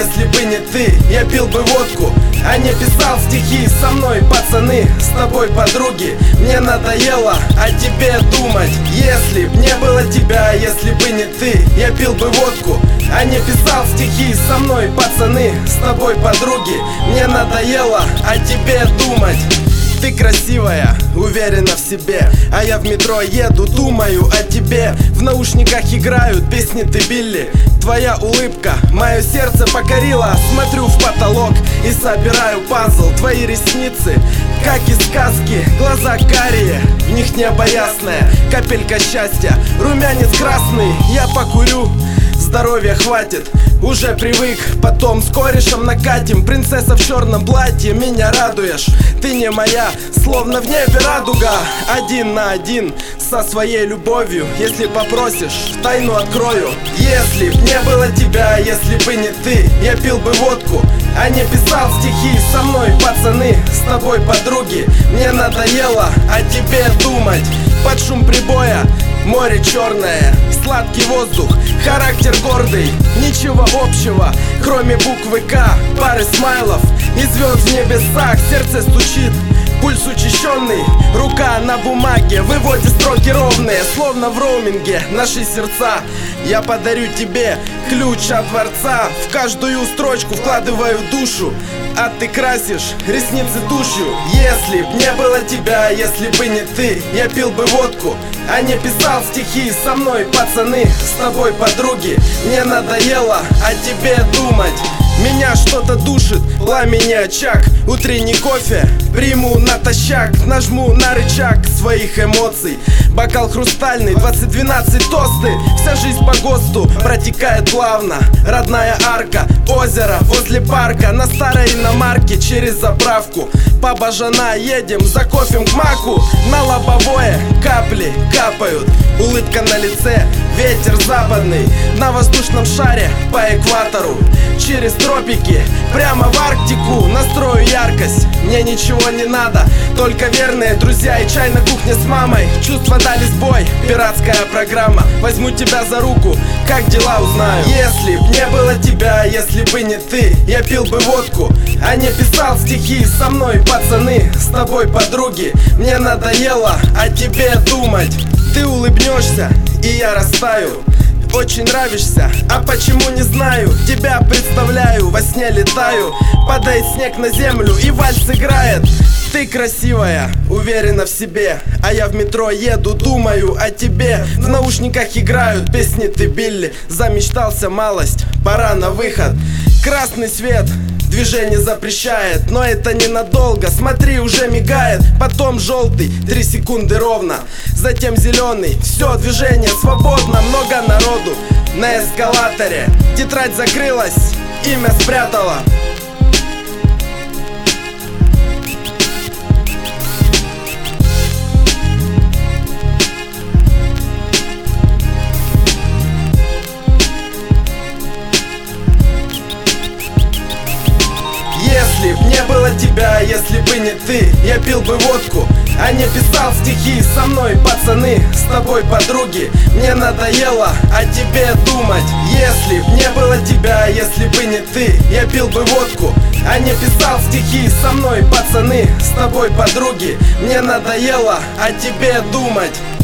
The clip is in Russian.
если бы не ты, я пил бы водку, а не писал стихи. Со мной пацаны, с тобой подруги. Мне надоело о тебе думать. Если б не было тебя, если бы не ты, я пил бы водку, а не писал стихи. Со мной пацаны, с тобой подруги. Мне надоело о тебе думать. Ты красивая, уверена в себе, а я в метро еду, думаю о тебе. В наушниках играют песни «Ты Билли». Твоя улыбка мое сердце покорила. Смотрю в потолок и собираю пазл. Твои ресницы, как из сказки, глаза карие, в них небо ясное, капелька счастья, румянец красный. Я покурю, здоровья хватит, уже привык, потом с корешем накатим. Принцесса в черном платье, меня радуешь. Ты не моя, словно в небе радуга. Один на один со своей любовью. Если попросишь, тайну открою. Если б не было тебя, если бы не ты, я пил бы водку, а не писал стихи. Со мной пацаны, с тобой подруги. Мне надоело о тебе думать. Под шум прибоя море черное, сладкий воздух, характер гордый. Ничего общего, кроме буквы К, пары смайлов и звезд в небесах. Сердце стучит, пульс учащенный, рука на бумаге выводит строки ровные, словно в роуминге наши сердца. Я подарю тебе ключ от дворца, в каждую строчку вкладываю душу, а ты красишь ресницы тушью. Если б не было тебя, если бы не ты, я пил бы водку, а не писал стихи. Со мной пацаны, с тобой подруги. Мне надоело о тебе думать. Меня что-то душит, пламени очаг. Утренний кофе приму натощак, нажму на рычаг своих эмоций. Бокал хрустальный, 2012 тосты. Вся жизнь по ГОСТу протекает плавно. Родная арка, озеро возле парка. На старой иномарке через заправку по Бажана едем за кофем к маку. На лобовое капли капают, улыбка на лице, ветер западный. На воздушном шаре по экватору, через тропики, прямо в Арктику. Настрою яркость, мне ничего не надо, только верные друзья и чай на кухне с мамой. Чувства дали сбой, пиратская программа. Возьму тебя за руку, как дела узнаю. Если б не было тебя, если бы не ты, я пил бы водку, а не писал стихи. Со мной пацаны, с тобой подруги. Мне надоело о тебе думать. Ты улыбнешься, и я растаю. Очень нравишься, а почему не знаю. Тебя представляю, во сне летаю. Падает снег на землю и вальс играет. Ты красивая, уверена в себе, а я в метро еду, думаю о тебе. В наушниках играют песни «Ты Билли». Замечтался малость, пора на выход. Красный свет движение запрещает, но это ненадолго, смотри, уже мигает. Потом желтый, 3 секунды ровно, затем зеленый, все, движение свободно. Много народу на эскалаторе, тетрадь закрылась, имя спрятала. Если б не было тебя, если бы не ты, я пил бы водку, а не писал стихи. Со мной пацаны, с тобой подруги. Мне надоело о тебе думать. Если б не было тебя, если бы не ты, я пил бы водку, а не писал стихи. Со мной пацаны, с тобой подруги. Мне надоело о тебе думать.